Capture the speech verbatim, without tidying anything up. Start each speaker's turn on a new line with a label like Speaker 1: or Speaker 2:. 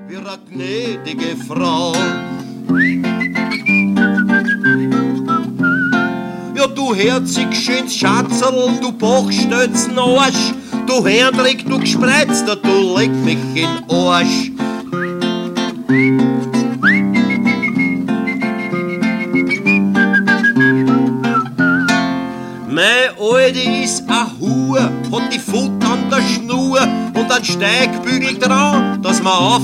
Speaker 1: wie eine gnädige Frau. Ja, du herzig schönes Schatzerl, du Bachstötzen Arsch, du Hendrik, du Gespreizter, du leck mich in Arsch. Mein Alte ist a Hure, hat die Foot an der Schnur und einen Steigbügel dran, dass man auf